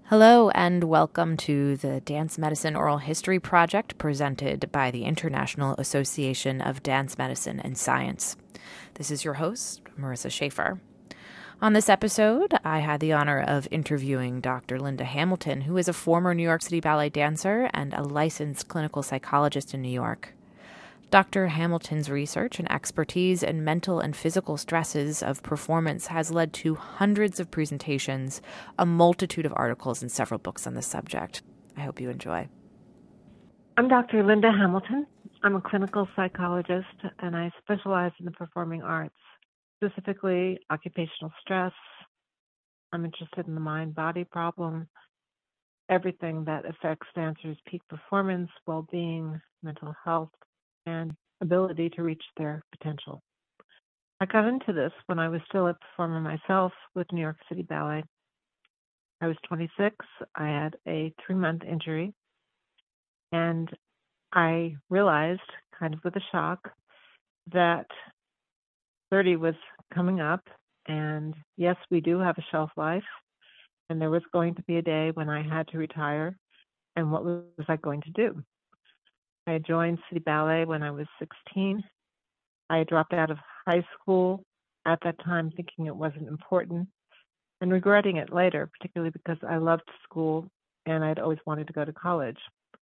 Hello, and welcome to the Dance Medicine Oral History Project presented by the International Association of Dance Medicine and Science. This is your host, Marissa Schaefer. On this episode, I had the honor of interviewing Dr. Linda Hamilton, who is a former New York City Ballet dancer and a licensed clinical psychologist in New York. Dr. Hamilton's research and expertise in mental and physical stresses of performance has led to hundreds of presentations, a multitude of articles, and several books on the subject. I hope you enjoy. I'm Dr. Linda Hamilton. I'm a clinical psychologist, and I specialize in the performing arts, specifically occupational stress. I'm interested in the mind-body problem, everything that affects dancers' peak performance, well-being, mental health, and ability to reach their potential. I got into this when I was still a performer myself with New York City Ballet. I was 26. I had a 3-month injury, and I realized, kind of with a shock, that 30 was coming up, and yes, we do have a shelf life, and there was going to be a day when I had to retire, and what was I going to do? I had joined City Ballet when I was 16. I had dropped out of high school at that time thinking it wasn't important, and regretting it later, particularly because I loved school and I'd always wanted to go to college.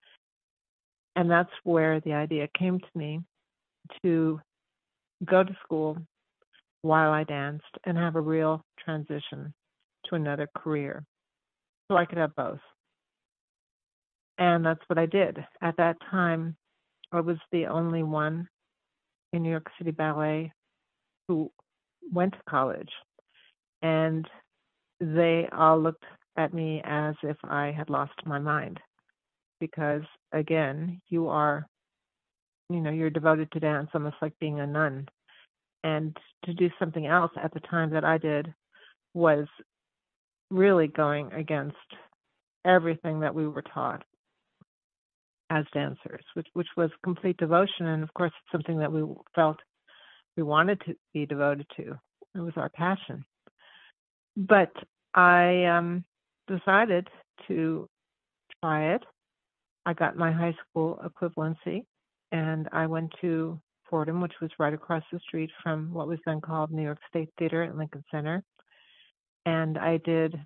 And that's where the idea came to me to go to school while I danced and have a real transition to another career so I could have both. And that's what I did. At that time, I was the only one in New York City Ballet who went to college. And they all looked at me as if I had lost my mind. Because again, you're devoted to dance, almost like being a nun. And to do something else at the time that I did was really going against everything that we were taught as dancers, which was complete devotion. And of course, it's something that we felt we wanted to be devoted to. It was our passion. But I decided to try it. I got my high school equivalency, and I went to Fordham, which was right across the street from what was then called New York State Theater at Lincoln Center. And I did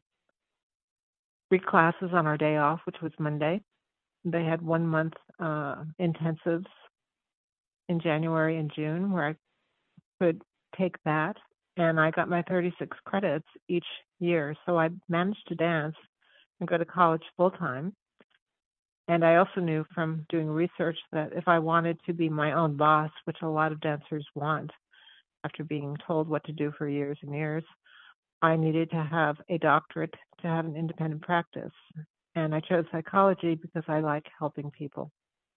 3 classes on our day off, which was Monday. They had 1-month intensives in January and June where I could take that. And I got my 36 credits each year. So I managed to dance and go to college full time. And I also knew from doing research that if I wanted to be my own boss, which a lot of dancers want after being told what to do for years and years, I needed to have a doctorate to have an independent practice. And I chose psychology because I like helping people.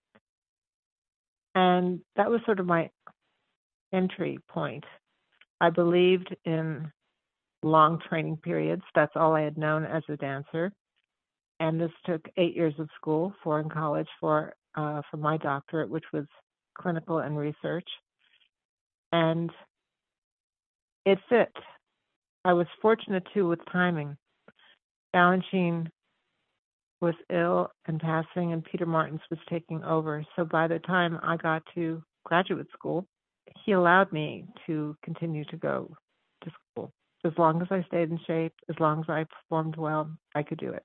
And that was sort of my entry point. I believed in long training periods. That's all I had known as a dancer. And this took 8 years of school, 4 in college for my doctorate, which was clinical and research. And it fit. I was fortunate, too, with timing. Balanchine was ill and passing, and Peter Martins was taking over. So by the time I got to graduate school, he allowed me to continue to go to school. As long as I stayed in shape, as long as I performed well, I could do it.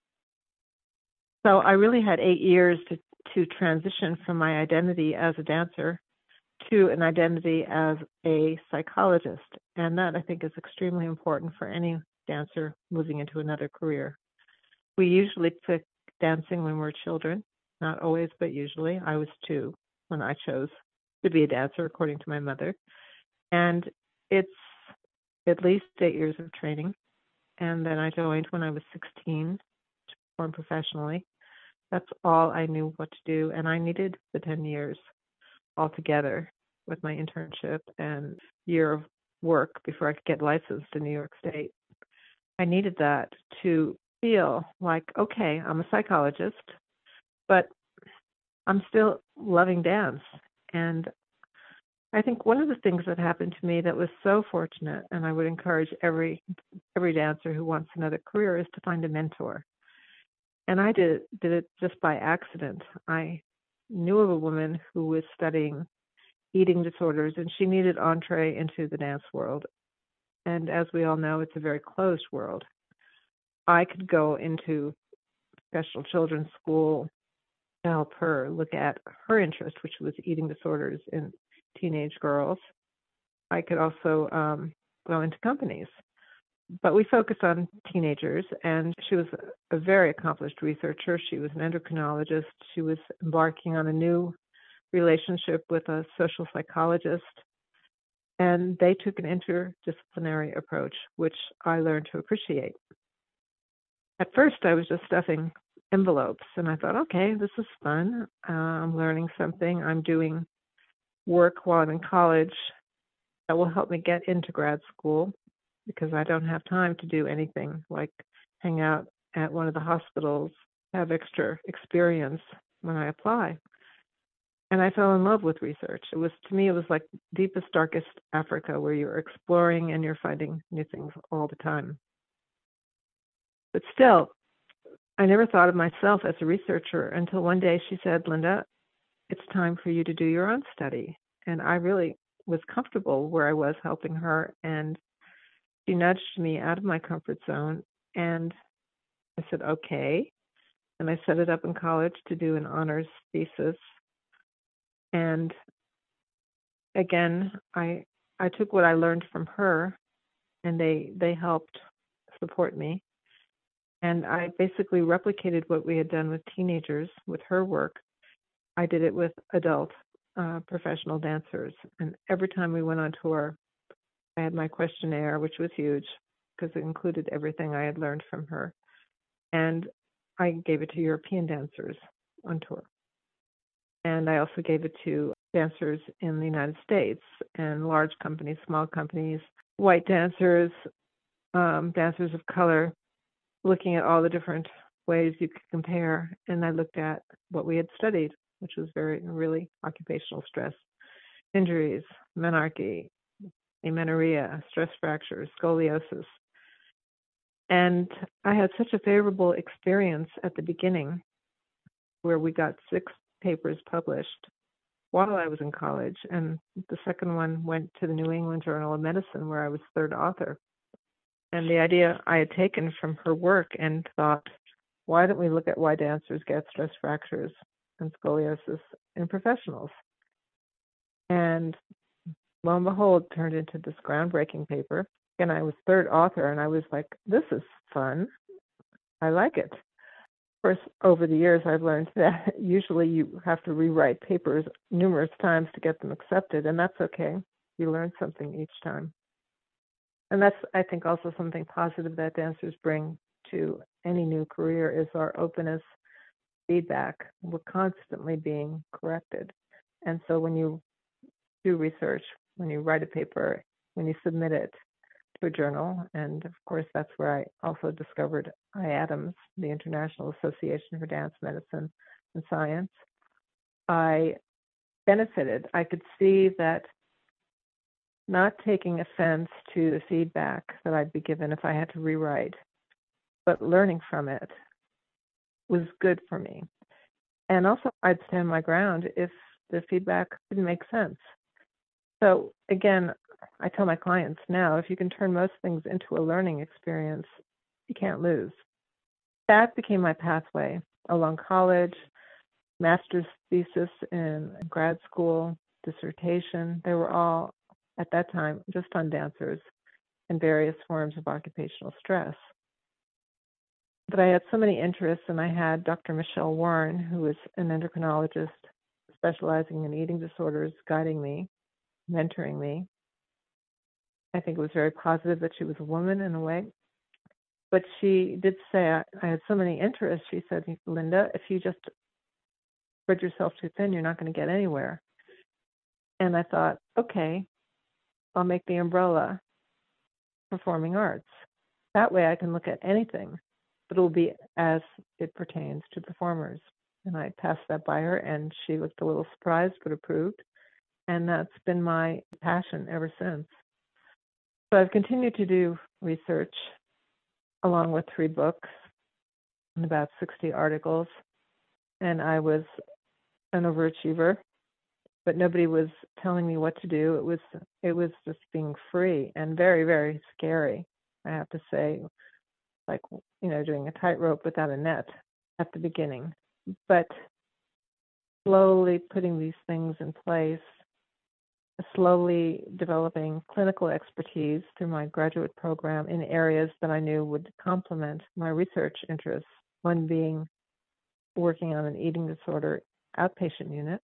So I really had 8 years to transition from my identity as a dancer to an identity as a psychologist. And that, I think, is extremely important for any dancer moving into another career. We usually pick dancing when we're children, not always, but usually. I was 2 when I chose to be a dancer, according to my mother. And it's at least 8 years of training. And then I joined when I was 16 to perform professionally. That's all I knew what to do. And I needed the 10 years altogether with my internship and year of work before I could get licensed in New York State. I needed that to feel like, okay, I'm a psychologist, but I'm still loving dance. And I think one of the things that happened to me that was so fortunate, and I would encourage every dancer who wants another career, is to find a mentor. And I did it just by accident. I knew of a woman who was studying eating disorders, and she needed entree into the dance world. And as we all know, it's a very closed world. I could go into special children's school to help her look at her interest, which was eating disorders in teenage girls. I could also go into companies, but we focused on teenagers, and she was a very accomplished researcher. She was an endocrinologist. She was embarking on a new relationship with a social psychologist, and they took an interdisciplinary approach, which I learned to appreciate. At first, I was just stuffing envelopes, and I thought, okay, this is fun. I'm learning something. I'm doing work while I'm in college that will help me get into grad school because I don't have time to do anything like hang out at one of the hospitals, have extra experience when I apply. And I fell in love with research. To me, it was like deepest, darkest Africa, where you're exploring and you're finding new things all the time. But still, I never thought of myself as a researcher until one day she said, Linda, it's time for you to do your own study. And I really was comfortable where I was helping her. And she nudged me out of my comfort zone. And I said, okay. And I set it up in college to do an honors thesis. And again, I took what I learned from her, and they helped support me. And I basically replicated what we had done with teenagers with her work. I did it with adult professional dancers. And every time we went on tour, I had my questionnaire, which was huge because it included everything I had learned from her. And I gave it to European dancers on tour. And I also gave it to dancers in the United States and large companies, small companies, white dancers, dancers of color, looking at all the different ways you could compare. And I looked at what we had studied, which was really occupational stress, injuries, menarche, amenorrhea, stress fractures, scoliosis. And I had such a favorable experience at the beginning where we got 6 papers published while I was in college. And the second one went to the New England Journal of Medicine, where I was third author. And the idea I had taken from her work and thought, why don't we look at why dancers get stress fractures and scoliosis in professionals? And lo and behold, turned into this groundbreaking paper. And I was third author, and I was like, this is fun. I like it. Of course, over the years, I've learned that usually you have to rewrite papers numerous times to get them accepted, and that's okay. You learn something each time. And that's, I think, also something positive that dancers bring to any new career is our openness, feedback. We're constantly being corrected. And so when you do research, when you write a paper, when you submit it to a journal, and of course that's where I also discovered IADAMS, the International Association for Dance Medicine and Science, I benefited. I could see that not taking offense to the feedback that I'd be given if I had to rewrite, but learning from it was good for me. And also I'd stand my ground if the feedback didn't make sense. So again, I tell my clients now, if you can turn most things into a learning experience, you can't lose. That became my pathway along college, master's thesis in grad school, dissertation. They were all, at that time, just on dancers and various forms of occupational stress. But I had so many interests, and I had Dr. Michelle Warren, who was an endocrinologist specializing in eating disorders, guiding me, mentoring me. I think it was very positive that she was a woman in a way. But she did say, I had so many interests. She said, Linda, if you just spread yourself too thin, you're not going to get anywhere. And I thought, okay, I'll make the umbrella performing arts. That way I can look at anything, but it will be as it pertains to performers. And I passed that by her, and she looked a little surprised, but approved. And that's been my passion ever since. So I've continued to do research along with 3 books. and about 60 articles, and I was an overachiever, but nobody was telling me what to do. It was just being free and very, very scary, I have to say, like, doing a tightrope without a net at the beginning. But slowly putting these things in place, slowly developing clinical expertise through my graduate program in areas that I knew would complement my research interests, one being working on an eating disorder outpatient unit.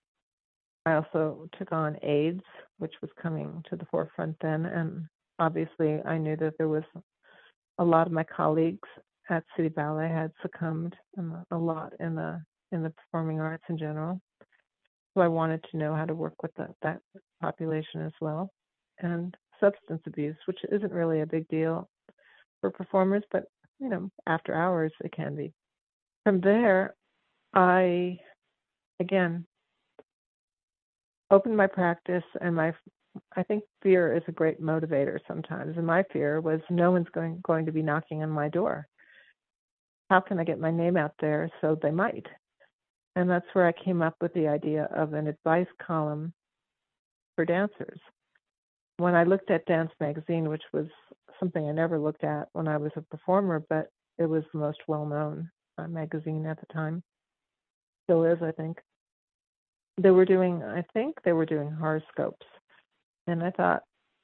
I also took on AIDS, which was coming to the forefront then, and obviously I knew that there was a lot of my colleagues at City Ballet had succumbed, a lot in the performing arts in general. So I wanted to know how to work with that population as well. And substance abuse, which isn't really a big deal for performers, but after hours it can be. From there, I again opened my practice, and I think fear is a great motivator sometimes. And my fear was no one's going to be knocking on my door. How can I get my name out there? So they might. And that's where I came up with the idea of an advice column for dancers. When I looked at Dance Magazine, which was something I never looked at when I was a performer, but it was the most well-known magazine at the time, still is, I think. They were doing horoscopes. And I thought,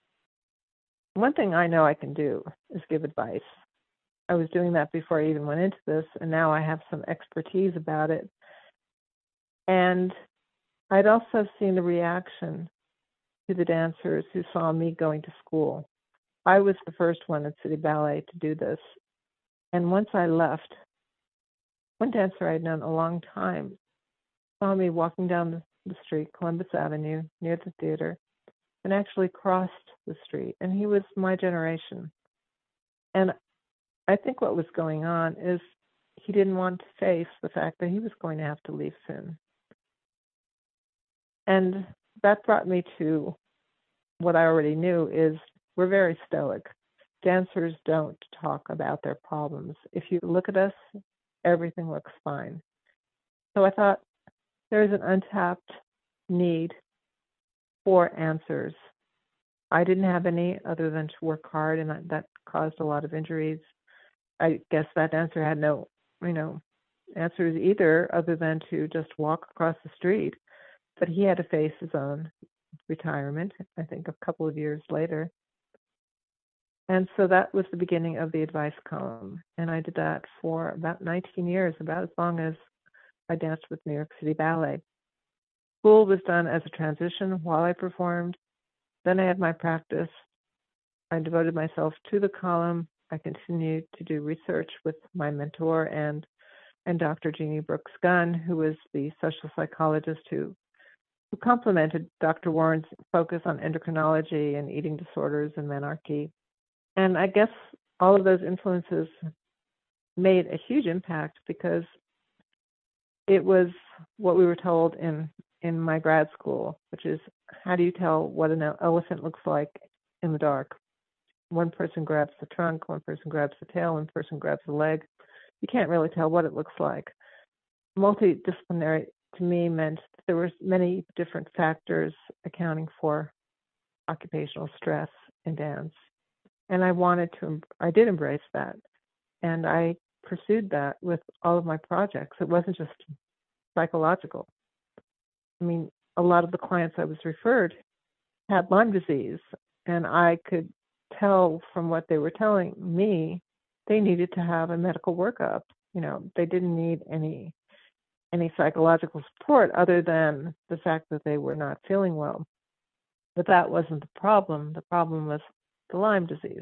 one thing I know I can do is give advice. I was doing that before I even went into this, and now I have some expertise about it. And I'd also seen the reaction to the dancers who saw me going to school. I was the first one at City Ballet to do this. And once I left, one dancer I'd known a long time saw me walking down the street, Columbus Avenue, near the theater, and actually crossed the street. And he was my generation. And I think what was going on is he didn't want to face the fact that he was going to have to leave soon. And that brought me to what I already knew is we're very stoic. Dancers don't talk about their problems. If you look at us, everything looks fine. So I thought there's an untapped need for answers. I didn't have any other than to work hard, and that caused a lot of injuries. I guess that dancer had no, answers either other than to just walk across the street. But he had to face his own retirement, I think a couple of years later. And so that was the beginning of the advice column. And I did that for about 19 years, about as long as I danced with New York City Ballet. School was done as a transition while I performed. Then I had my practice. I devoted myself to the column. I continued to do research with my mentor and Dr. Jeannie Brooks Gunn, who was the social psychologist who complemented Dr. Warren's focus on endocrinology and eating disorders and menarche. And I guess all of those influences made a huge impact because it was what we were told in my grad school, which is, how do you tell what an elephant looks like in the dark? One person grabs the trunk, one person grabs the tail, one person grabs the leg. You can't really tell what it looks like. Multidisciplinary to me meant there were many different factors accounting for occupational stress in dance. And I did embrace that. And I pursued that with all of my projects. It wasn't just psychological. I mean, a lot of the clients I was referred had Lyme disease, and I could tell from what they were telling me, they needed to have a medical workup. They didn't need any psychological support other than the fact that they were not feeling well. But that wasn't the problem. The problem was the Lyme disease.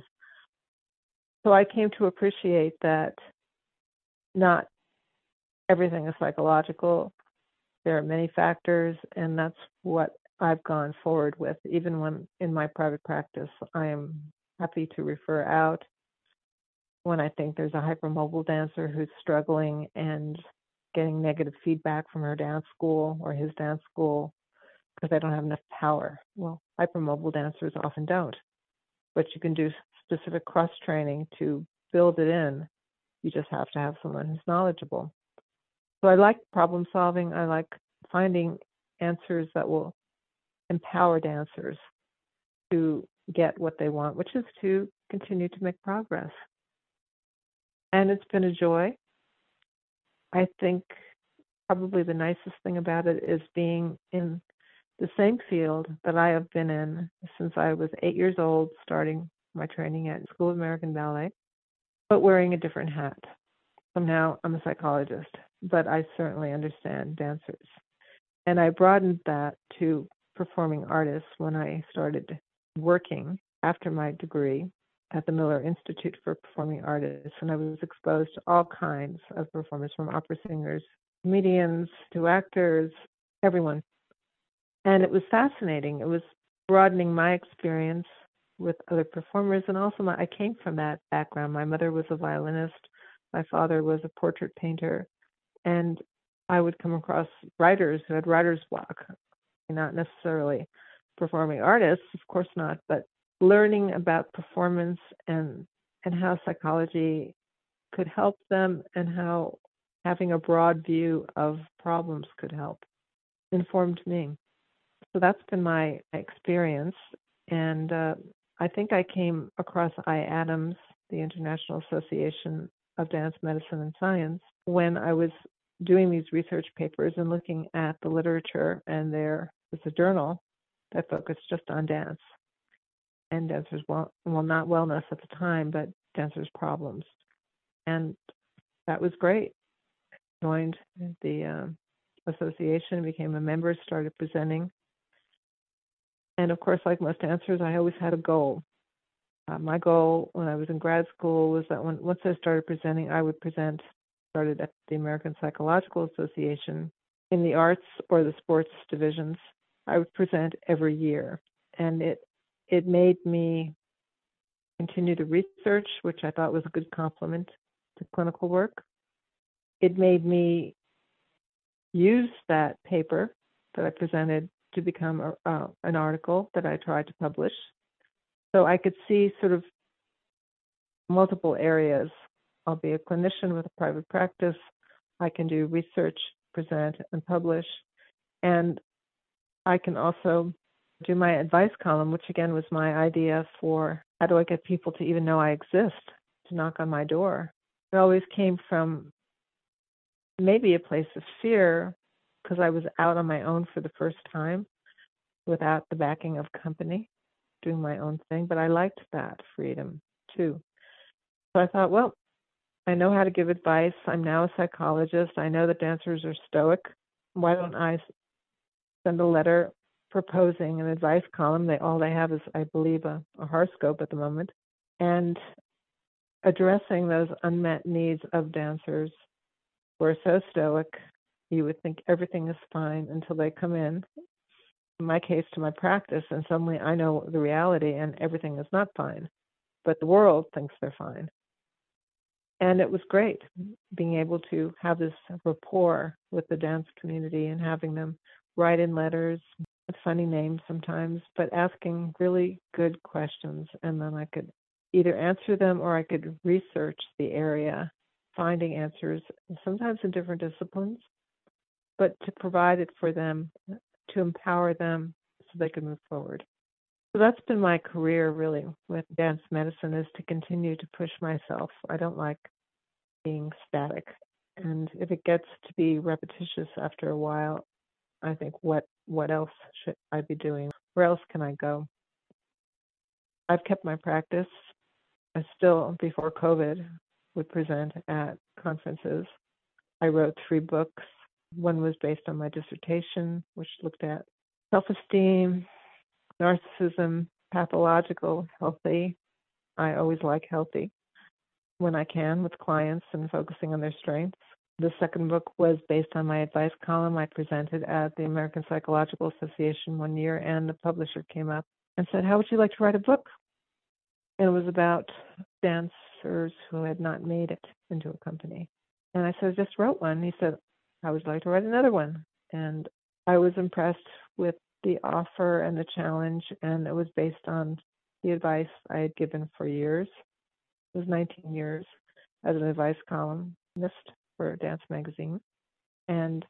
So I came to appreciate that not everything is psychological. There are many factors, and that's what I've gone forward with. Even when in my private practice, I am happy to refer out when I think there's a hypermobile dancer who's struggling and getting negative feedback from her dance school or his dance school because they don't have enough power. Well, hypermobile dancers often don't, but you can do specific cross training to build it in You just have to have someone who's knowledgeable. So I like problem solving. I like finding answers that will empower dancers to get what they want, which is to continue to make progress. And it's been a joy. I think probably the nicest thing about it is being in the same field that I have been in since I was 8 years old, starting my training at School of American Ballet, but wearing a different hat. So now I'm a psychologist, but I certainly understand dancers. And I broadened that to performing artists when I started working after my degree at the Miller Institute for Performing Artists. And I was exposed to all kinds of performers, from opera singers, comedians to actors, everyone. And it was fascinating. It was broadening my experience with other performers. And also, I came from that background. My mother was a violinist. My father was a portrait painter. And I would come across writers who had writer's block, not necessarily performing artists, of course not, but learning about performance and how psychology could help them, and how having a broad view of problems could help, informed me. So that's been my experience. And I think I came across IADAMS, the International Association of Dance Medicine and Science, when I was doing these research papers and looking at the literature. And there was a journal that focused just on dance and dancers, well, not wellness at the time, but dancers' problems. And that was great. Joined the association, became a member, started presenting. And of course, like most dancers, I always had a goal. My goal when I was in grad school was that once I started presenting, I would present, started at the American Psychological Association in the arts or the sports divisions. I would present every year. And it made me continue to research, which I thought was a good complement to clinical work. It made me use that paper that I presented to become an article that I tried to publish. So I could see sort of multiple areas. I'll be a clinician with a private practice. I can do research, present, and publish. And I can also do my advice column, which again was my idea for how do I get people to even know I exist, to knock on my door. It always came from maybe a place of fear, because I was out on my own for the first time without the backing of company, doing my own thing. But I liked that freedom too. So I thought, well, I know how to give advice. I'm now a psychologist. I know that dancers are stoic. Why don't I send a letter proposing an advice column? All they have is, I believe, a horoscope at the moment, and addressing those unmet needs of dancers who are so stoic, you would think everything is fine until they come in my case, to my practice, and suddenly I know the reality and everything is not fine, but the world thinks they're fine. And it was great being able to have this rapport with the dance community and having them write in letters with funny names sometimes, but asking really good questions. And then I could either answer them or I could research the area, finding answers, sometimes in different disciplines, but to provide it for them, to empower them so they can move forward. So that's been my career really with dance medicine, is to continue to push myself. I don't like being static. And if it gets to be repetitious after a while, I think, what else should I be doing? Where else can I go? I've kept my practice. I still, before COVID, would present at conferences. I wrote 3 books. One was based on my dissertation, which looked at self-esteem, narcissism, pathological, healthy. I always like healthy when I can with clients and focusing on their strengths. The second book was based on my advice column. I presented at the American Psychological Association one year, and the publisher came up and said, "How would you like to write a book?" And it was about dancers who had not made it into a company. And I said, "I just wrote one." He said, "I would like to write another one." And I was impressed with the offer and the challenge, and it was based on the advice I had given for years. It was 19 years. as an advice columnist for Dance Magazine. And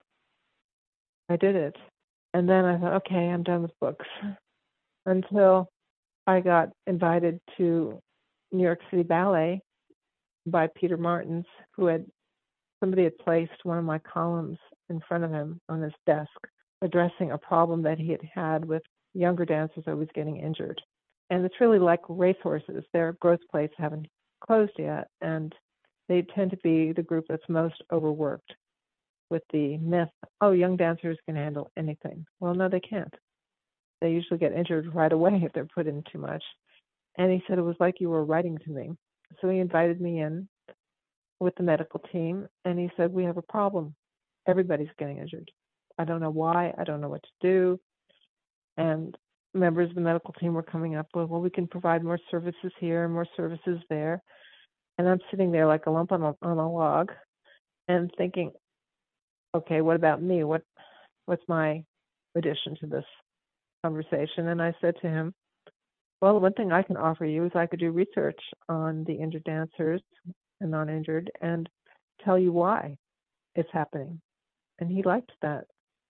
I did it. And then I thought, okay, I'm done with books. Until I got invited to New York City Ballet by Peter Martins, somebody had placed one of my columns in front of him on his desk, addressing a problem that he had had with younger dancers always getting injured. And it's really like racehorses. Their growth plates haven't closed yet, and they tend to be the group that's most overworked with the myth, oh, young dancers can handle anything. Well, no, they can't. They usually get injured right away if they're put in too much. And he said it was like you were writing to me. So he invited me in with the medical team, and he said, we have a problem. Everybody's getting injured. I don't know why. I don't know what to do. And members of the medical team were coming up with, well, we can provide more services here and more services there. And I'm sitting there like a lump on a log and thinking, okay, what about me? What's my addition to this conversation? And I said to him, well, one thing I can offer you is I could do research on the injured dancers and non-injured and tell you why it's happening. And he liked that.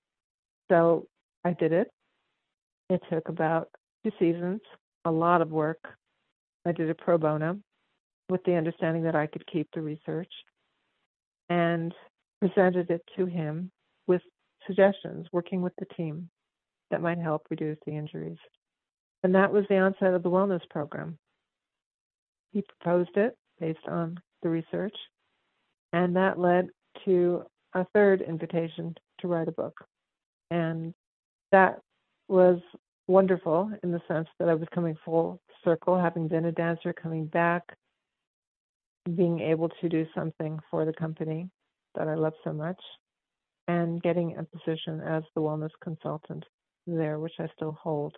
So I did it. It took about 2 seasons, a lot of work. I did it pro bono with the understanding that I could keep the research, and presented it to him with suggestions, working with the team that might help reduce the injuries. And that was the onset of the wellness program. He proposed it based on the research, and that led to a third invitation to write a book. And that was wonderful in the sense that I was coming full circle, having been a dancer, coming back, being able to do something for the company that I love so much, and getting a position as the wellness consultant there, which I still hold.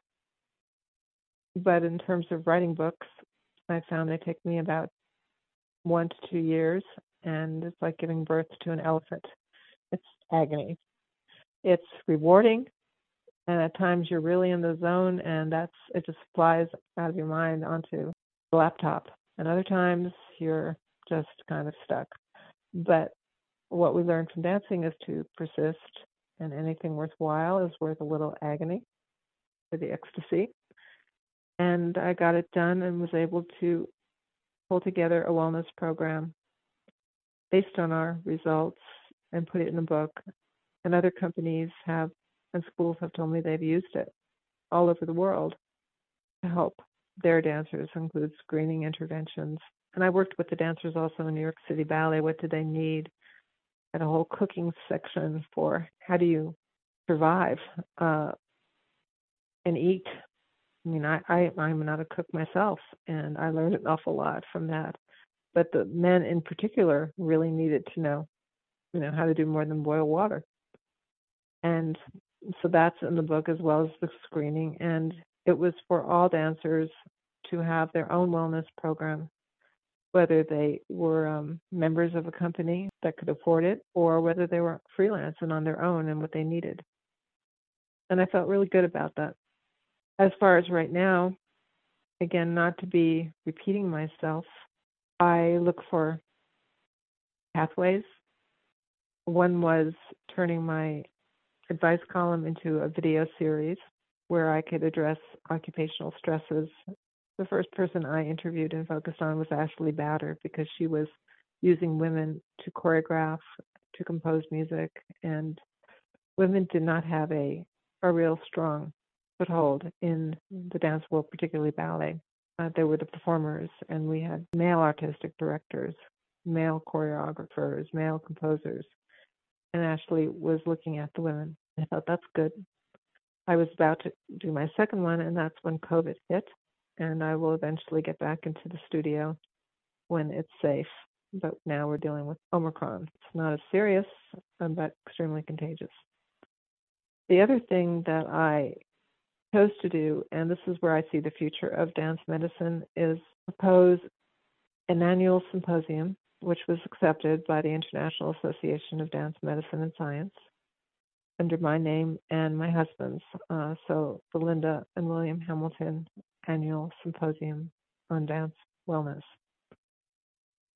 But in terms of writing books, I found they take me about 1 to 2 years, and it's like giving birth to an elephant. It's agony. It's rewarding, and at times you're really in the zone, and it just flies out of your mind onto the laptop. And other times you're just kind of stuck. But what we learned from dancing is to persist, and anything worthwhile is worth a little agony for the ecstasy. And I got it done and was able to pull together a wellness program based on our results and put it in a book. And other companies and schools have told me they've used it all over the world to help their dancers, include screening interventions. And I worked with the dancers also in New York City Ballet. What did they need? I had a whole cooking section for how do you survive and eat. I mean, I'm not a cook myself, and I learned an awful lot from that. But the men in particular really needed to know, how to do more than boil water. And so that's in the book, as well as the screening. And it was for all dancers to have their own wellness program, whether they were members of a company that could afford it, or whether they were freelance and on their own and what they needed. And I felt really good about that. As far as right now, again, not to be repeating myself, I look for pathways. One was turning my advice column into a video series where I could address occupational stresses. The first person I interviewed and focused on was Ashley Bader, because she was using women to choreograph, to compose music, and women did not have a real strong foothold in the dance world, particularly ballet. They were the performers, and we had male artistic directors, male choreographers, male composers, and Ashley was looking at the women. I thought, that's good. I was about to do my second one, and that's when COVID hit, and I will eventually get back into the studio when it's safe. But now we're dealing with Omicron. It's not as serious, but extremely contagious. The other thing that I chose to do, and this is where I see the future of dance medicine, is propose an annual symposium, which was accepted by the International Association of Dance Medicine and Science under my name and my husband's. So the Linda and William Hamilton Annual Symposium on Dance Wellness.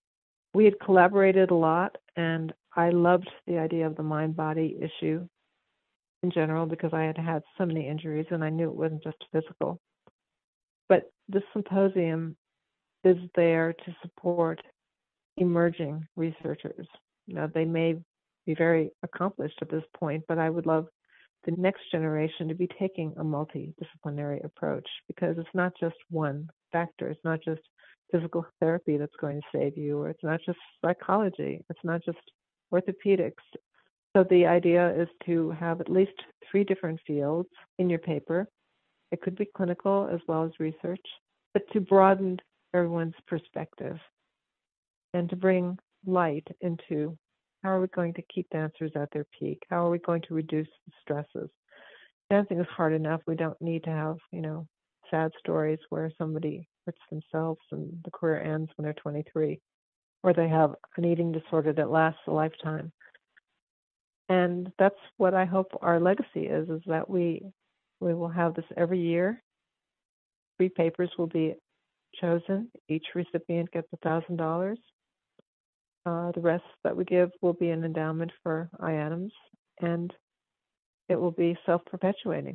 We had collaborated a lot, and I loved the idea of the mind-body issue in general because I had had so many injuries and I knew it wasn't just physical. But this symposium is there to support emerging researchers. They may be very accomplished at this point, but I would love the next generation to be taking a multidisciplinary approach because it's not just one factor. It's not just physical therapy that's going to save you, or it's not just psychology. It's not just orthopedics. So the idea is to have at least 3 different fields in your paper. It could be clinical as well as research, but to broaden everyone's perspective and to bring light into how are we going to keep dancers at their peak? How are we going to reduce the stresses? Dancing is hard enough. We don't need to have, sad stories where somebody hurts themselves and the career ends when they're 23, or they have an eating disorder that lasts a lifetime. And that's what I hope our legacy is that we will have this every year. 3 papers will be chosen. Each recipient gets $1,000. The rest that we give will be an endowment for IADMS, and it will be self-perpetuating.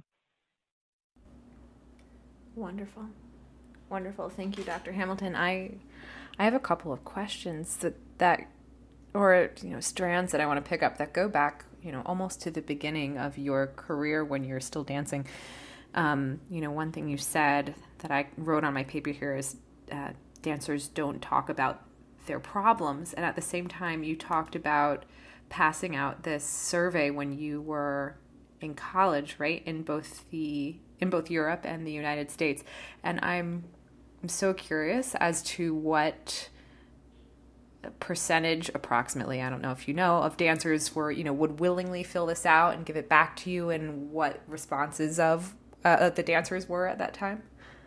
Wonderful. Wonderful. Thank you, Dr. Hamilton. I have a couple of questions that or strands that I want to pick up that go back, almost to the beginning of your career when you're still dancing. One thing you said that I wrote on my paper here is dancers don't talk about their problems, and at the same time you talked about passing out this survey when you were in college, right? In both Europe and the United States. And I'm so curious as to what percentage approximately, I don't know if you know, of dancers were, would willingly fill this out and give it back to you, and what responses of the dancers were at that time?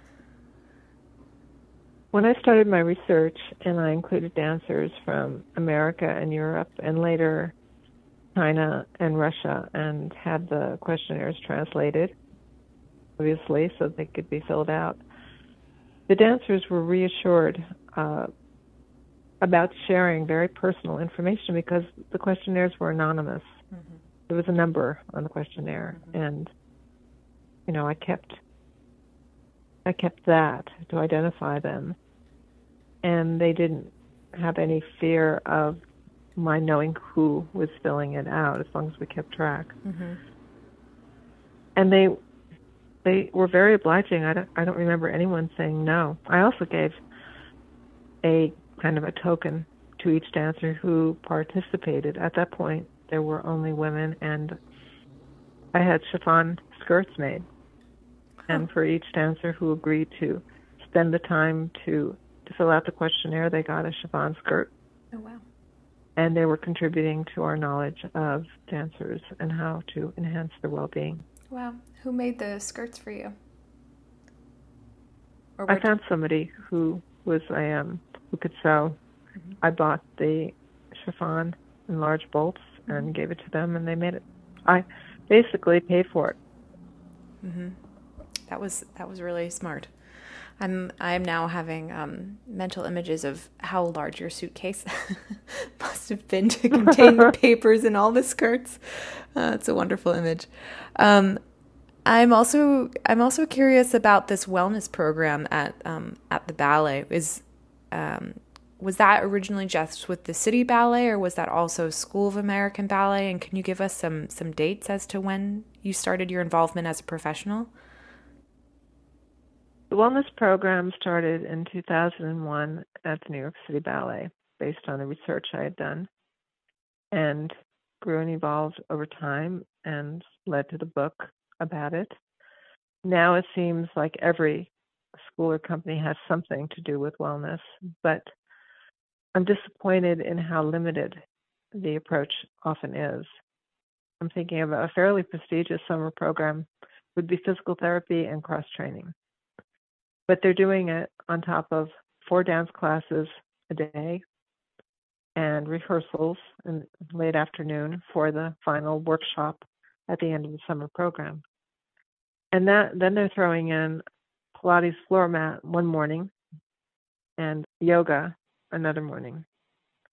When I started my research and I included dancers from America and Europe and later China and Russia and had the questionnaires translated, obviously, so they could be filled out, the dancers were reassured about sharing very personal information because the questionnaires were anonymous. Mm-hmm. There was a number on the questionnaire, mm-hmm. and I kept that to identify them, and they didn't have any fear of my knowing who was filling it out as long as we kept track. Mm-hmm. And they were very obliging. I don't remember anyone saying no. I also gave a kind of a token to each dancer who participated. At that point, there were only women, and I had chiffon skirts made. And for each dancer who agreed to spend the time to fill out the questionnaire, they got a chiffon skirt. Oh, wow. And they were contributing to our knowledge of dancers and how to enhance their well-being. Wow. Who made the skirts for you? I found somebody who was who could sew. Mm-hmm. I bought the chiffon in large bolts and gave it to them, and they made it. I basically paid for it. Mm-hmm. That was really smart. I'm now having mental images of how large your suitcase must have been to contain the papers and all the skirts. It's a wonderful image. I'm also curious about this wellness program at the ballet. Was that originally just with the City Ballet, or was that also School of American Ballet? And can you give us some dates as to when you started your involvement as a professional? The wellness program started in 2001 at the New York City Ballet, based on the research I had done, and grew and evolved over time and led to the book about it. Now it seems like every school or company has something to do with wellness, but I'm disappointed in how limited the approach often is. I'm thinking of a fairly prestigious summer program would be physical therapy and cross-training. But they're doing it on top of 4 dance classes a day and rehearsals in late afternoon for the final workshop at the end of the summer program. And then they're throwing in Pilates floor mat one morning and yoga another morning.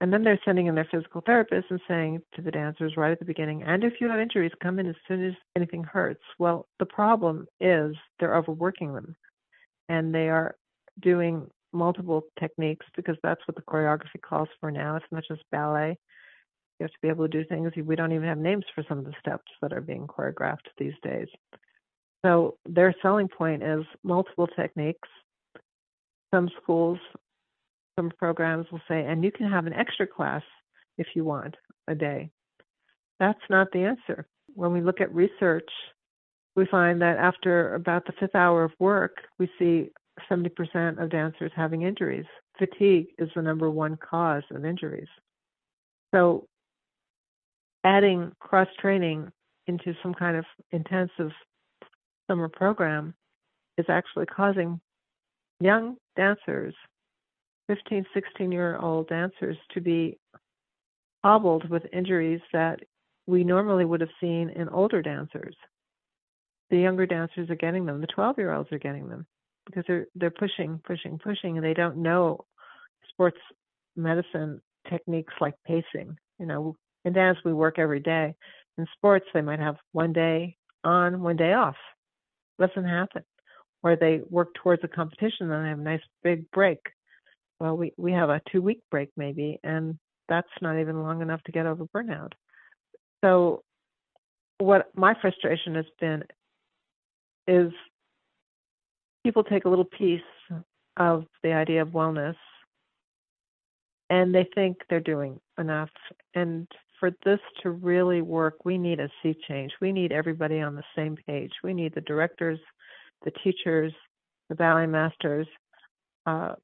And then they're sending in their physical therapist and saying to the dancers right at the beginning, and if you have injuries, come in as soon as anything hurts. Well, the problem is they're overworking them, and they are doing multiple techniques because that's what the choreography calls for now. It's not just ballet. You have to be able to do things. We don't even have names for some of the steps that are being choreographed these days. So their selling point is multiple techniques. Some schools, some programs will say, and you can have an extra class if you want a day. That's not the answer. When we look at research, we find that after about the 5th hour of work, we see 70% of dancers having injuries. Fatigue is the number one cause of injuries. So adding cross-training into some kind of intensive summer program is actually causing young dancers, 15, 16-year-old dancers, to be hobbled with injuries that we normally would have seen in older dancers. The younger dancers are getting them. The 12-year-olds are getting them because they're pushing, and they don't know sports medicine techniques like pacing. In dance, we work every day. In sports, they might have one day on, one day off. Doesn't happen. Or they work towards a competition and they have a nice big break. Well, we have a 2-week break maybe, and that's not even long enough to get over burnout. So what my frustration has been is people take a little piece of the idea of wellness and they think they're doing enough. And for this to really work, we need a sea change. We need everybody on the same page. We need the directors, the teachers, the ballet masters, the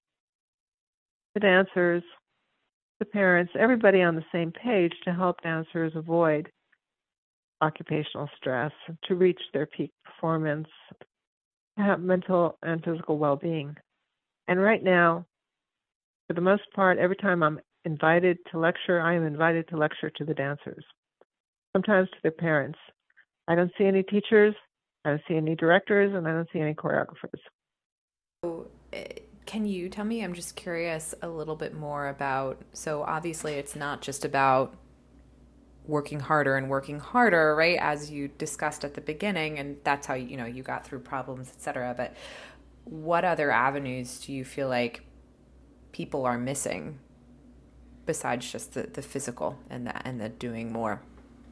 dancers, the parents, everybody on the same page to help dancers avoid occupational stress, to reach their peak performance, to have mental and physical well-being. And right now, for the most part, every time I'm invited to lecture, I am invited to lecture to the dancers, sometimes to their parents. I don't see any teachers, I don't see any directors, and I don't see any choreographers. So, can you tell me, I'm just curious a little bit more about, so obviously it's not just about working harder and working harder, right? As you discussed at the beginning, and that's how, you got through problems, etc. But what other avenues do you feel like people are missing besides just the physical and the doing more?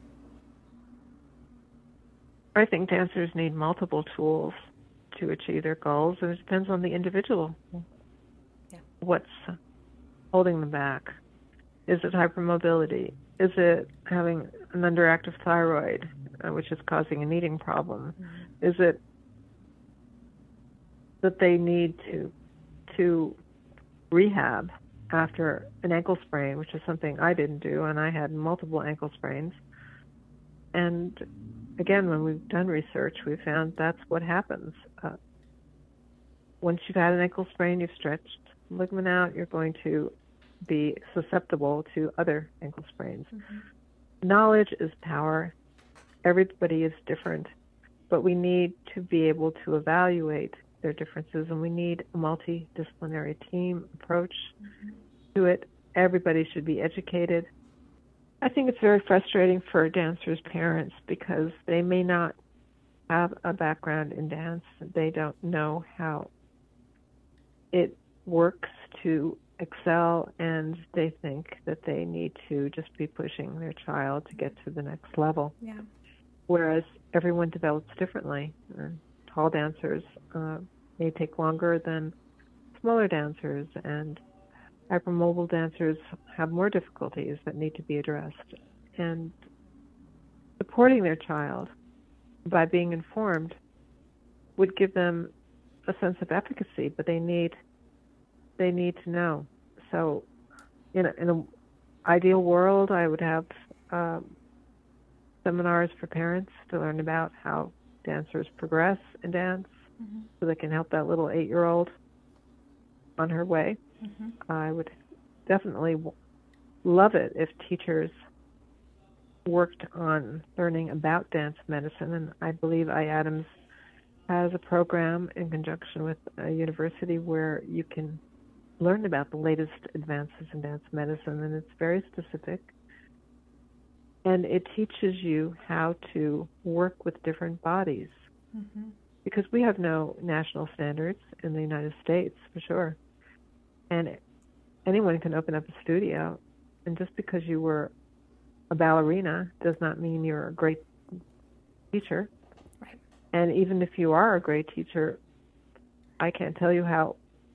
I think dancers need multiple tools to achieve their goals, and it depends on the individual. Yeah. What's holding them back? Is it hypermobility? Is it having an underactive thyroid, which is causing an eating problem? Mm-hmm. Is it that they need to rehab after an ankle sprain, which is something I didn't do, and I had multiple ankle sprains. And again, when we've done research, we found that's what happens. Once you've had an ankle sprain, you've stretched the ligament out, you're going to be susceptible to other ankle sprains. Mm-hmm. Knowledge is power. Everybody is different, but we need to be able to evaluate their differences, and we need a multidisciplinary team approach to it. Everybody should be educated. I think it's very frustrating for dancers' parents because they may not have a background in dance. They don't know how it works to excel, and they think that they need to just be pushing their child to get to the next level. Yeah. Whereas everyone develops differently. Tall dancers may take longer than smaller dancers, and hypermobile dancers have more difficulties that need to be addressed. And supporting their child by being informed would give them a sense of efficacy, but they need to know. So in an ideal world, I would have seminars for parents to learn about how dancers progress in dance, mm-hmm. so they can help that little 8-year-old on her way. Mm-hmm. I would definitely love it if teachers worked on learning about dance medicine, and I believe iADAMS has a program in conjunction with a university where you can learn about the latest advances in dance medicine, and it's very specific. And it teaches you how to work with different bodies. Mm-hmm. Because we have no national standards in the United States, for sure. And anyone can open up a studio. And just because you were a ballerina does not mean you're a great teacher. Right. And even if you are a great teacher, I can't tell you how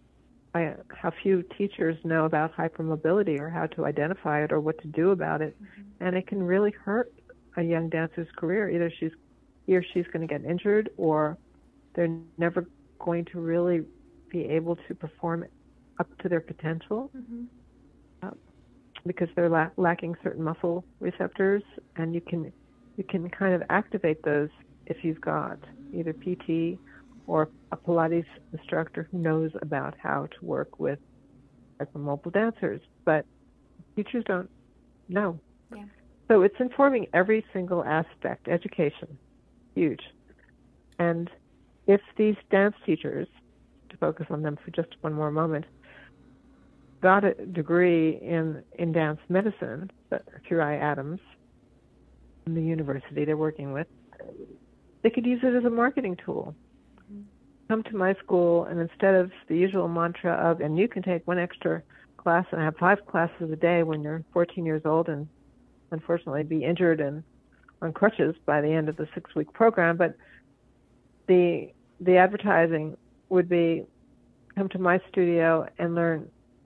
few teachers know about hypermobility or how to identify it or what to do about it. Mm-hmm. And it can really hurt a young dancer's career. Either he or she's going to get injured, or they're never going to really be able to perform up to their potential. Mm-hmm. Because they're lacking certain muscle receptors, and you can kind of activate those if you've got either PT or a Pilates instructor who knows about how to work with hypermobile dancers. But teachers don't know. Yeah. So it's informing every single aspect. Education, huge. And if these dance teachers, to focus on them for just one more moment, got a degree in dance medicine through IADAMS in the university they're working with, they could use it as a marketing tool. Mm-hmm. Come to my school, and instead of the usual mantra of, and you can take one extra class and have 5 classes a day when you're 14 years old and unfortunately be injured and on crutches by the end of the 6-week program, but the advertising would be, come to my studio and learn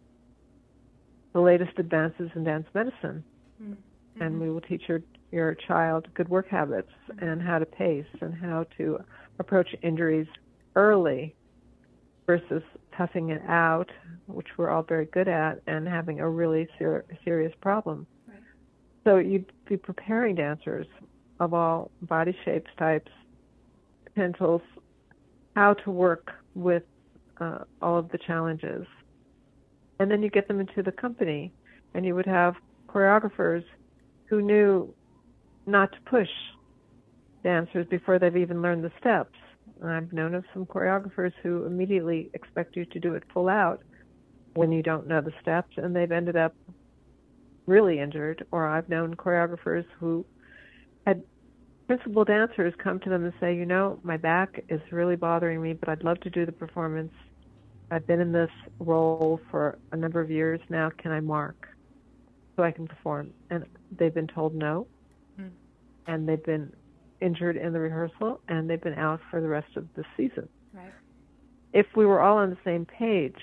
the latest advances in dance medicine. Mm-hmm. And we will teach your child good work habits and how to pace and how to approach injuries early versus toughing it out, which we're all very good at, and having a really serious problem. Right. So you'd be preparing dancers of all body shapes, types, potentials, how to work with all of the challenges. And then you get them into the company, and you would have choreographers who knew not to push dancers before they've even learned the steps. And I've known of some choreographers who immediately expect you to do it full out when you don't know the steps, and they've ended up really injured. Or I've known choreographers who had principal dancers come to them and say, my back is really bothering me, but I'd love to do the performance. I've been in this role for a number of years now. Can I mark so I can perform? And they've been told no. Mm. And they've been injured in the rehearsal, and they've been out for the rest of the season. Right. If we were all on the same page,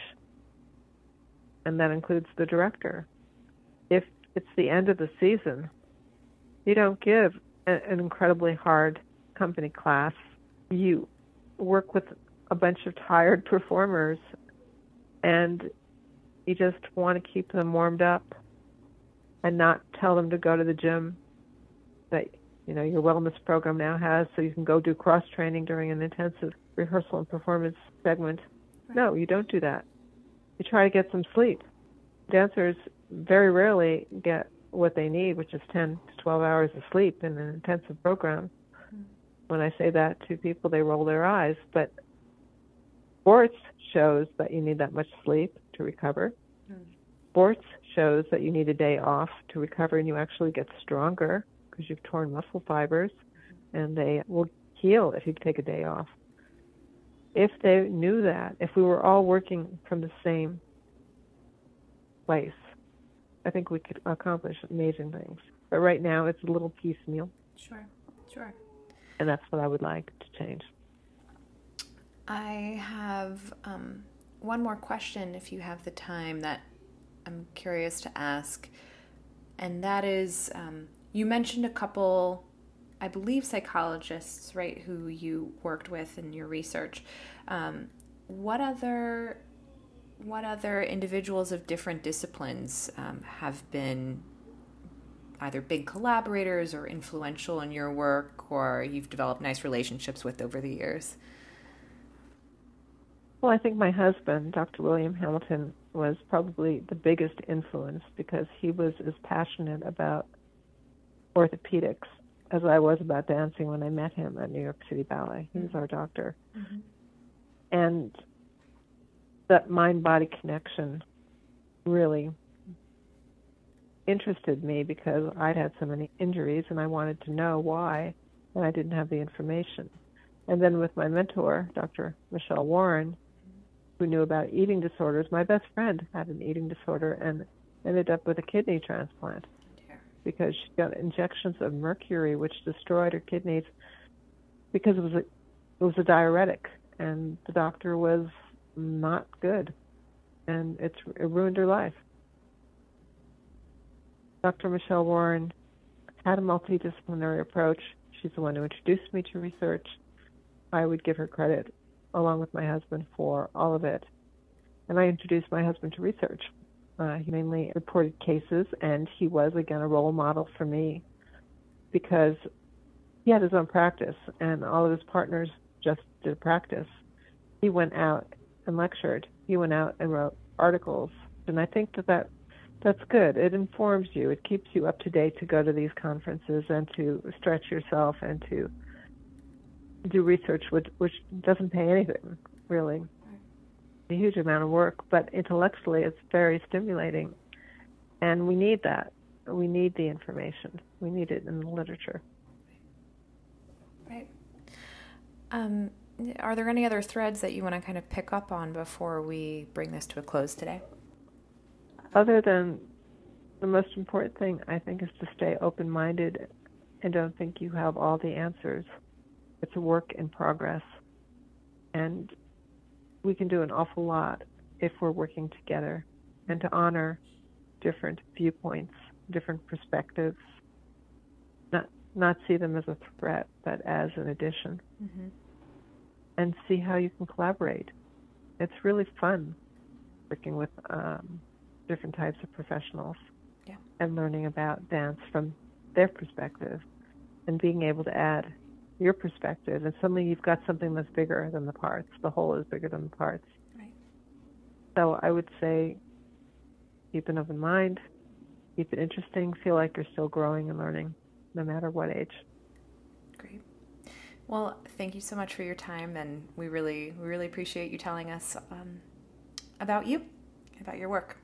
and that includes the director, if it's the end of the season, you don't give an incredibly hard company class. You work with a bunch of tired performers, and you just want to keep them warmed up and not tell them to go to the gym that your wellness program now has, so you can go do cross training during an intensive rehearsal and performance segment. Right. No, you don't do that. You try to get some sleep. Dancers very rarely get what they need, which is 10 to 12 hours of sleep in an intensive program. Mm. When I say that to people, they roll their eyes, but sports shows that you need that much sleep to recover. Mm. Sports shows that you need a day off to recover, and you actually get stronger because you've torn muscle fibers, and they will heal if you take a day off. If they knew that, if we were all working from the same place, I think we could accomplish amazing things. But right now, it's a little piecemeal. Sure. And that's what I would like to change. I have one more question, if you have the time, that I'm curious to ask. And that is, you mentioned a couple, I believe, psychologists, right, who you worked with in your research. What other individuals of different disciplines have been either big collaborators or influential in your work, or you've developed nice relationships with over the years? Well, I think my husband, Dr. William Hamilton, was probably the biggest influence because he was as passionate about orthopedics as I was about dancing when I met him at New York City Ballet. He was our doctor. Mm-hmm. And that mind-body connection really interested me because I'd had so many injuries and I wanted to know why, and I didn't have the information. And then with my mentor, Dr. Michelle Warren, who knew about eating disorders, my best friend had an eating disorder and ended up with a kidney transplant because she got injections of mercury, which destroyed her kidneys because it was a diuretic, and the doctor was not good, and it ruined her life. Dr. Michelle Warren had a multidisciplinary approach. She's the one who introduced me to research. I would give her credit, along with my husband, for all of it. And I introduced my husband to research. He mainly reported cases, and he was, again, a role model for me because he had his own practice, and all of his partners just did practice. He went out and lectured. He went out and wrote articles. And I think that's good. It informs you. It keeps you up to date to go to these conferences and to stretch yourself and to do research, which doesn't pay anything, really. A huge amount of work, but intellectually it's very stimulating. And we need that. We need the information. We need it in the literature. Right. Are there any other threads that you want to kind of pick up on before we bring this to a close today? Other than the most important thing, I think, is to stay open-minded and don't think you have all the answers. It's a work in progress. And we can do an awful lot if we're working together, and to honor different viewpoints, different perspectives, not see them as a threat, but as an addition, and see how you can collaborate. It's really fun working with different types of professionals and learning about dance from their perspective and being able to add your perspective. And suddenly you've got something that's bigger than the parts. The whole is bigger than the parts. Right. So I would say keep an open mind, keep it interesting, feel like you're still growing and learning no matter what age. Great. Well, thank you so much for your time, and we really appreciate you telling us about you, about your work.